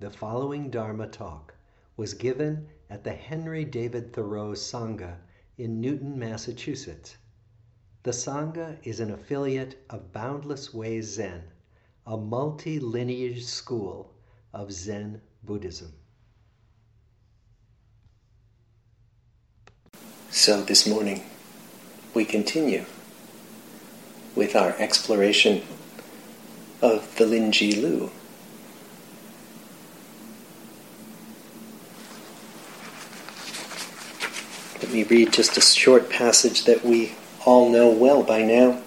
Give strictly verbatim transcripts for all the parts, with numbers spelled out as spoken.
The following Dharma talk was given at the Henry David Thoreau Sangha in Newton, Massachusetts. The Sangha is an affiliate of Boundless Ways Zen, a multi-lineage school of Zen Buddhism. So this morning, we continue with our exploration of the Linji Lu. Let me read just a short passage that we all know well by now.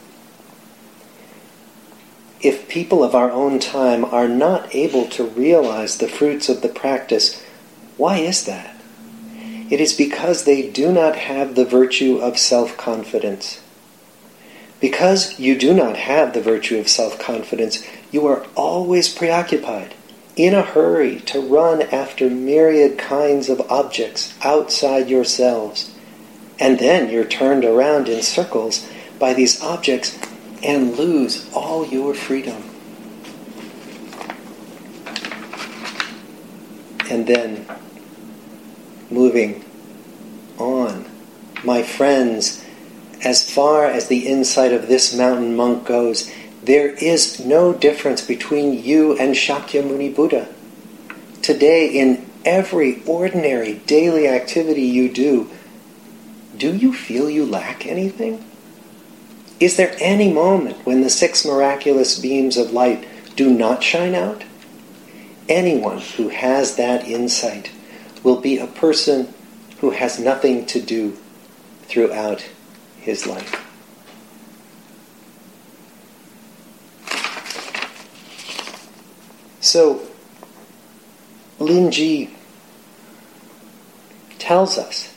If people of our own time are not able to realize the fruits of the practice, why is that? It is because they do not have the virtue of self-confidence. Because you do not have the virtue of self-confidence, you are always preoccupied, in a hurry to run after myriad kinds of objects outside yourselves. And then you're turned around in circles by these objects and lose all your freedom. And then, moving on, my friends, as far as the insight of this mountain monk goes, there is no difference between you and Shakyamuni Buddha. Today, in every ordinary daily activity you do, do you feel you lack anything? Is there any moment when the six miraculous beams of light do not shine out? Anyone who has that insight will be a person who has nothing to do throughout his life. So, Linji tells us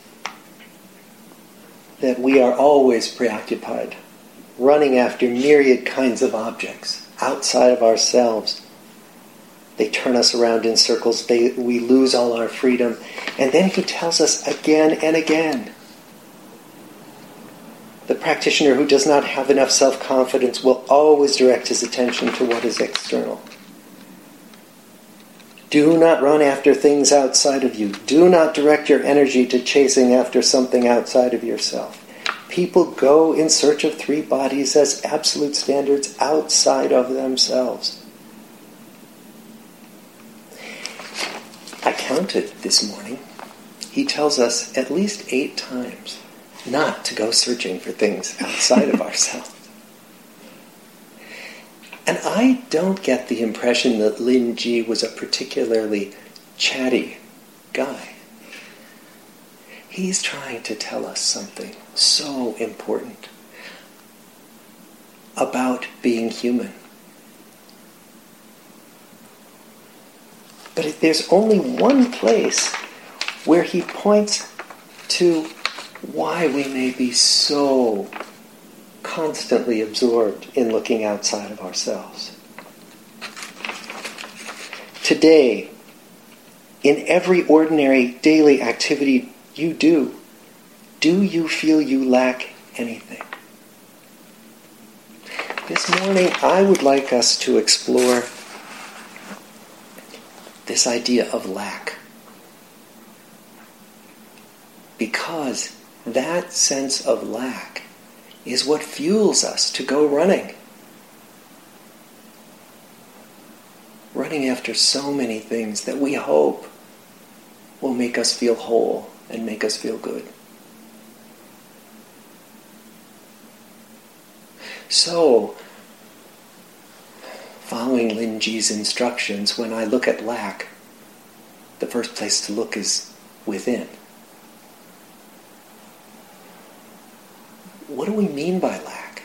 that we are always preoccupied, running after myriad kinds of objects outside of ourselves. They turn us around in circles, they, we lose all our freedom. And then he tells us again and again, the practitioner who does not have enough self-confidence will always direct his attention to what is external. Do not run after things outside of you. Do not direct your energy to chasing after something outside of yourself. People go in search of three bodies as absolute standards outside of themselves. I counted this morning. He tells us at least eight times not to go searching for things outside of ourselves. And I don't get the impression that Linji was a particularly chatty guy. He's trying to tell us something so important about being human. But if there's only one place where he points to why we may be so constantly absorbed in looking outside of ourselves. Today, in every ordinary daily activity you do, do you feel you lack anything? This morning, I would like us to explore this idea of lack. Because that sense of lack is what fuels us to go running. Running after so many things that we hope will make us feel whole and make us feel good. So, following Linji's instructions, when I look at lack, the first place to look is within. What do we mean by lack?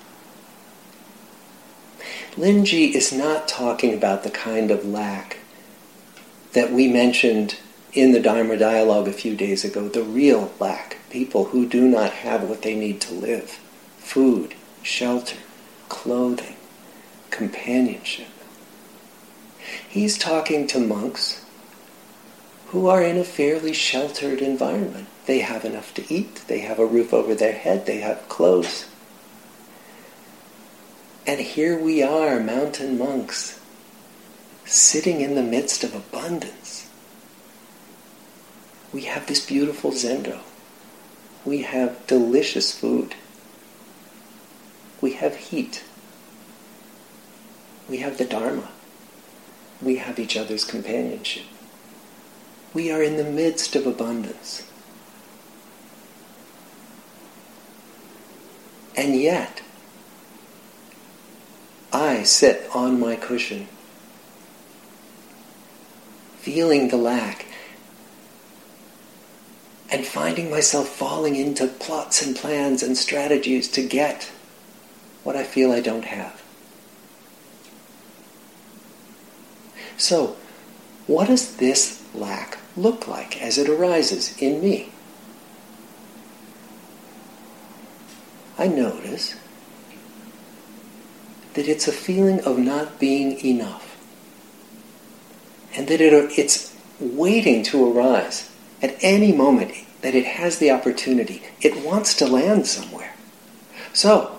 Linji is not talking about the kind of lack that we mentioned in the Dharma dialogue a few days ago, the real lack, people who do not have what they need to live, food, shelter, clothing, companionship. He's talking to monks who are in a fairly sheltered environment. They have enough to eat, they have a roof over their head, they have clothes. And here we are, mountain monks, sitting in the midst of abundance. We have this beautiful zendo. We have delicious food. We have heat. We have the Dharma. We have each other's companionship. We are in the midst of abundance. And yet, I sit on my cushion, feeling the lack, and finding myself falling into plots and plans and strategies to get what I feel I don't have. So, what does this lack look like as it arises in me? I notice that it's a feeling of not being enough, and that it, it's waiting to arise at any moment that it has the opportunity. It wants to land somewhere. So,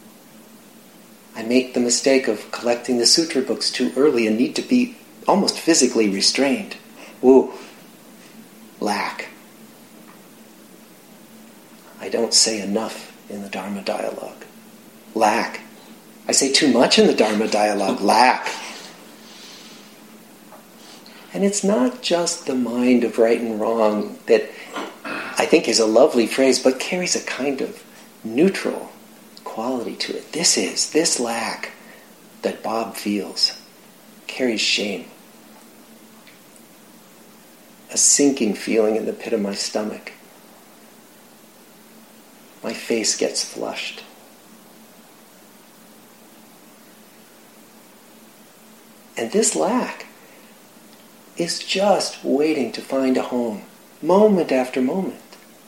I make the mistake of collecting the sutra books too early and need to be almost physically restrained. Woo, lack. I don't say enough in the Dharma dialogue. Lack. I say too much in the Dharma dialogue. Lack. And it's not just the mind of right and wrong that I think is a lovely phrase, but carries a kind of neutral quality to it. This is, this lack that Bob feels carries shame. A sinking feeling in the pit of my stomach. My face gets flushed. And this lack is just waiting to find a home, moment after moment.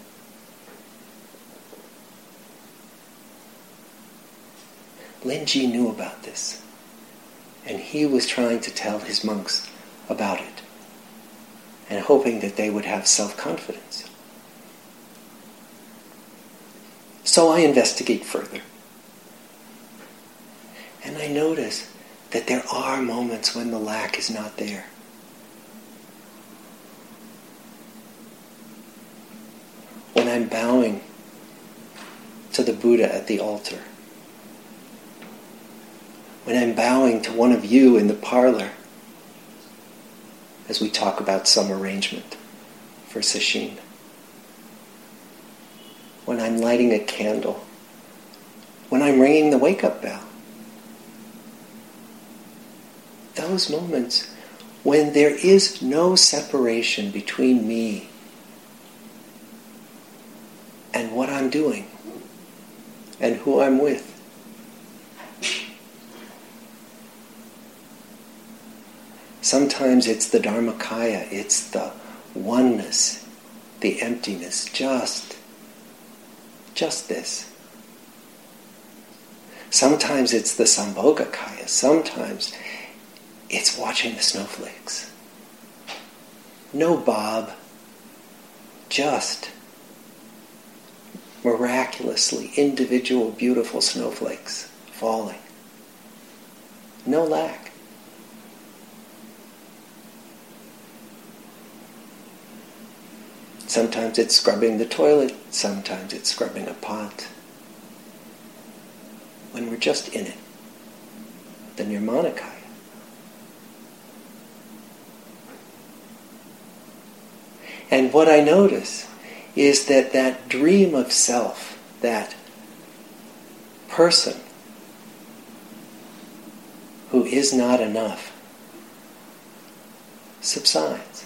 Linji knew about this, and he was trying to tell his monks about it, and hoping that they would have self-confidence. So I investigate further. And I notice that there are moments when the lack is not there. When I'm bowing to the Buddha at the altar. When I'm bowing to one of you in the parlor as we talk about some arrangement for sesshin. When I'm lighting a candle. When I'm ringing the wake-up bell. Those moments when there is no separation between me and what I'm doing and who I'm with. Sometimes it's the Dharmakaya, it's the oneness, the emptiness, just, just this. Sometimes it's the Sambhogakaya, sometimes it's watching the snowflakes. No Bob, just miraculously individual beautiful snowflakes falling. No lack. Sometimes it's scrubbing the toilet, sometimes it's scrubbing a pot. When we're just in it, the Nirmanakaya. And what I notice is that that dream of self, that person who is not enough, subsides.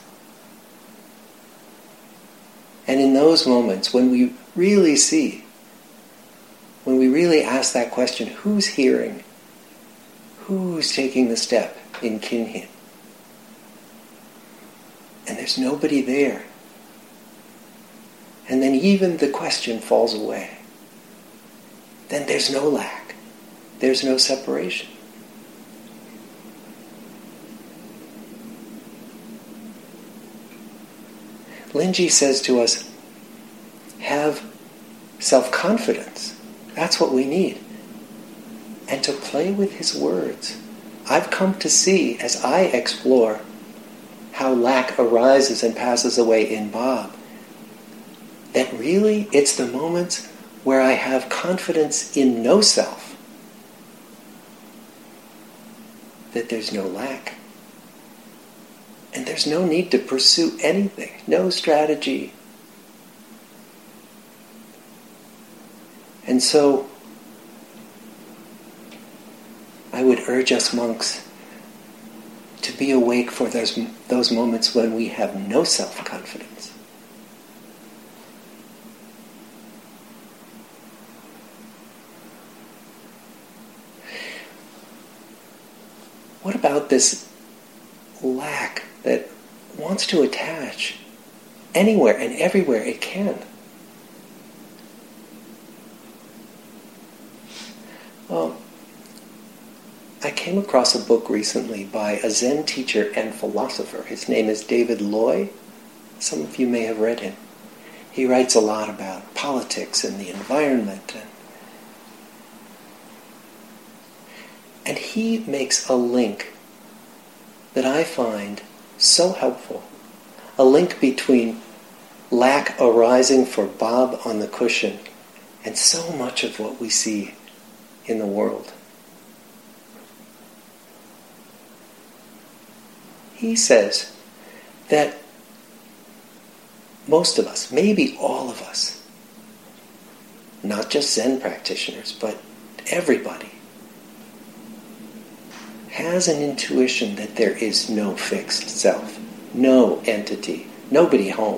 And in those moments, when we really see, when we really ask that question, who's hearing? Who's taking the step in kinhin? And there's nobody there. And then even the question falls away. Then there's no lack. There's no separation. Linji says to us, have self-confidence. That's what we need. And to play with his words, I've come to see as I explore how lack arises and passes away in Bob, that really it's the moments where I have confidence in no self, that there's no lack. And there's no need to pursue anything, no strategy. And so, I would urge us monks to be awake for those, those moments when we have no self-confidence. What about this lack that wants to attach anywhere and everywhere it can? Well, I came across a book recently by a Zen teacher and philosopher. His name is David Loy. Some of you may have read him. He writes a lot about politics and the environment. And, and he makes a link that I find so helpful. A link between lack arising for Bob on the cushion and so much of what we see in the world. He says that most of us, maybe all of us, not just Zen practitioners, but everybody, has an intuition that there is no fixed self, no entity, nobody home.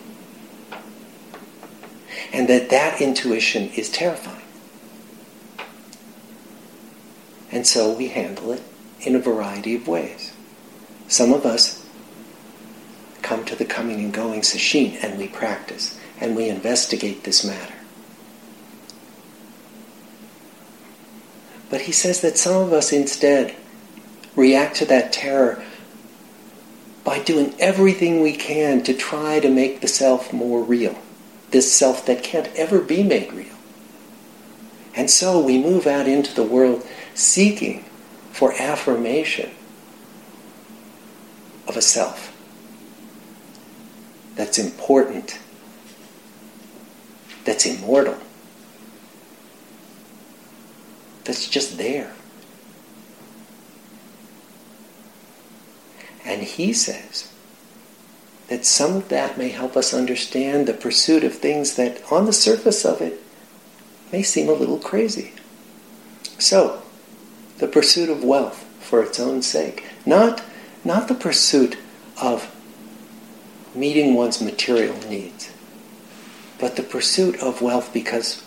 And that that intuition is terrifying. And so we handle it in a variety of ways. Some of us come to the coming and going sesshin and we practice and we investigate this matter. But he says that some of us instead react to that terror by doing everything we can to try to make the self more real. This self that can't ever be made real. And so we move out into the world seeking for affirmation of a self that's important, that's immortal, that's just there. And he says that some of that may help us understand the pursuit of things that on the surface of it may seem a little crazy. So, the pursuit of wealth for its own sake. Not, not the pursuit of meeting one's material needs, but the pursuit of wealth because,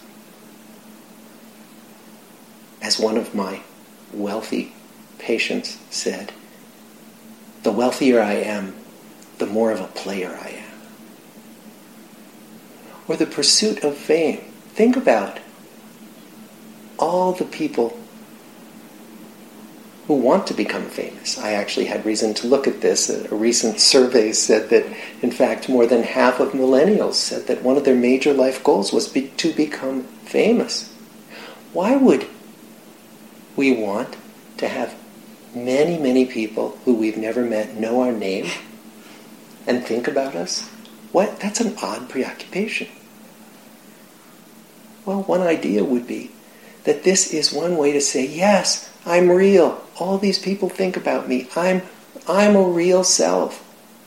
as one of my wealthy patients said, the wealthier I am, the more of a player I am. Or the pursuit of fame. Think about all the people who want to become famous. I actually had reason to look at this. A recent survey said that, in fact, more than half of millennials said that one of their major life goals was be- to become famous. Why would we want to have many, many people who we've never met know our name and think about us? What? That's an odd preoccupation. Well, one idea would be that this is one way to say, yes, I'm real. All these people think about me. I'm, I'm a real self.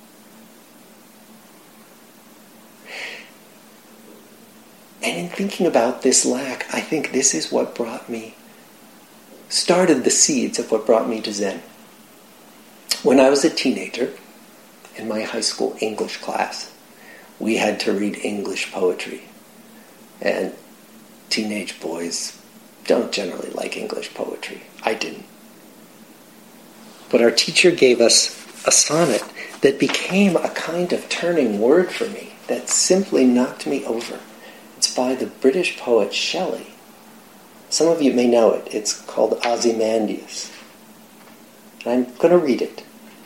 And in thinking about this lack, I think this is what brought me, started the seeds of what brought me to Zen. When I was a teenager, in my high school English class, we had to read English poetry. And teenage boys don't generally like English poetry. I didn't. But our teacher gave us a sonnet that became a kind of turning word for me, that simply knocked me over. It's by the British poet Shelley. Some of you may know it. It's called Ozymandias. And I'm going to read it.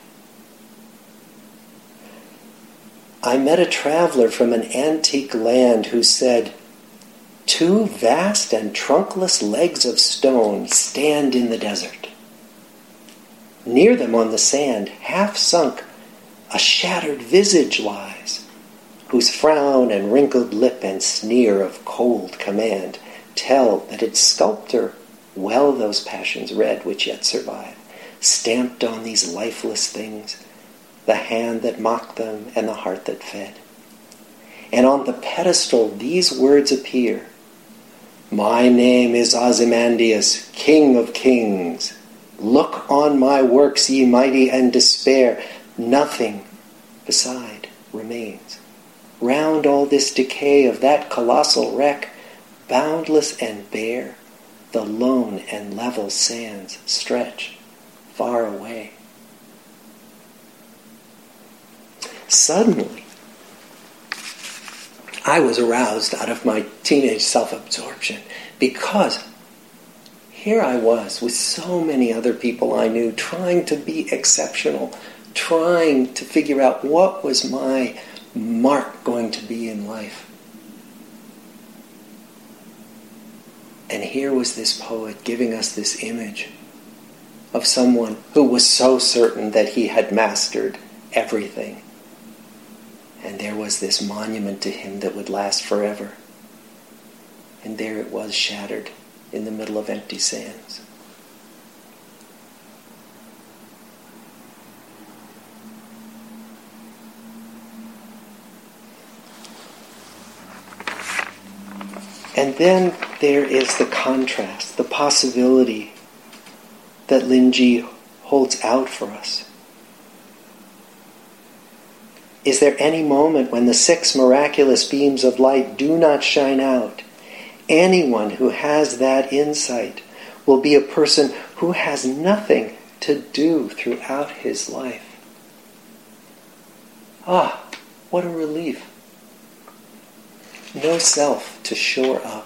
I met a traveler from an antique land who said, two vast and trunkless legs of stone stand in the desert. Near them on the sand, half sunk, a shattered visage lies, whose frown and wrinkled lip and sneer of cold command tell that its sculptor well those passions read which yet survive, stamped on these lifeless things, the hand that mocked them and the heart that fed. And on the pedestal these words appear: "My name is Ozymandias, King of Kings. Look on my works, ye mighty, and despair. Nothing beside remains. Round all this decay of that colossal wreck, boundless and bare, the lone and level sands stretch far away." Suddenly, I was aroused out of my teenage self-absorption, because here I was with so many other people I knew, trying to be exceptional, trying to figure out what was my mark going to be in life. And here was this poet giving us this image of someone who was so certain that he had mastered everything. And there was this monument to him that would last forever. And there it was, shattered in the middle of empty sands. And then there is the contrast, the possibility that Linji holds out for us. Is there any moment when the six miraculous beams of light do not shine out? Anyone who has that insight will be a person who has nothing to do throughout his life. Ah, what a relief. No self to shore up.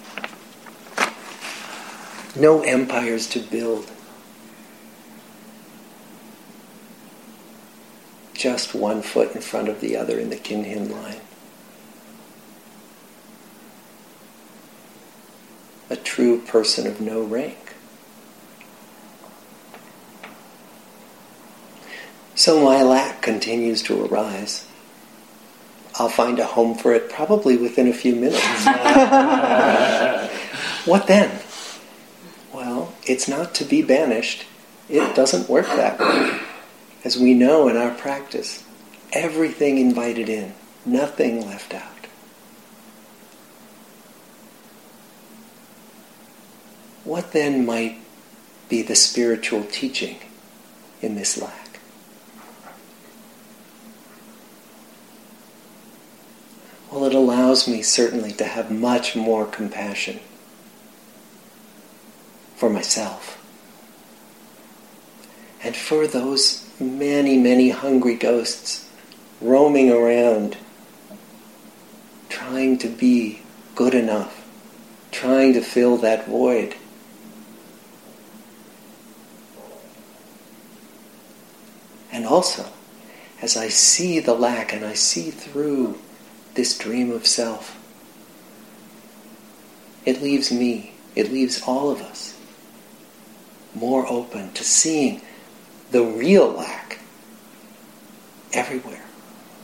No empires to build. Just one foot in front of the other in the Kinhin line. A true person of no rank. So my lack continues to arise. I'll find a home for it probably within a few minutes. What then? Well, it's not to be banished. It doesn't work that way. As we know in our practice, everything invited in, nothing left out. What then might be the spiritual teaching in this lack? Well, it allows me certainly to have much more compassion for myself and for those many, many hungry ghosts roaming around, trying to be good enough, trying to fill that void. And also, as I see the lack and I see through this dream of self, it leaves me, it leaves all of us more open to seeing the real lack everywhere.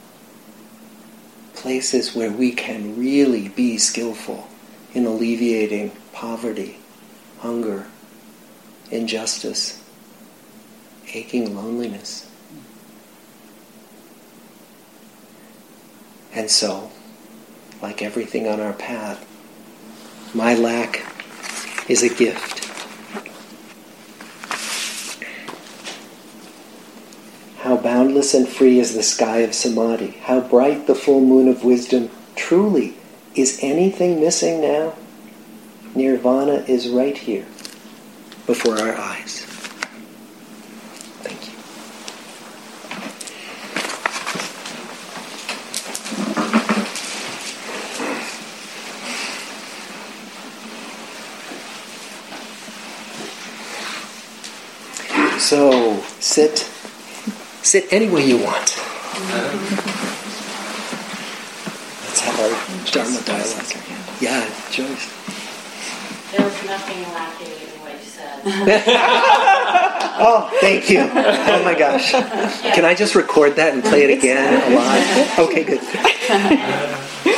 Places where we can really be skillful in alleviating poverty, hunger, injustice, aching loneliness. And so, like everything on our path, my lack is a gift. How boundless and free is the sky of Samadhi. How bright the full moon of wisdom. Truly, is anything missing now? Nirvana is right here, before our eyes. Thank you. So, sit. Sit any way you want. Let's have our Dharma dialogue. Yeah, Joyce. There was nothing lacking in what you said. Oh, thank you. Oh my gosh. Can I just record that and play it again a lot? Okay, good.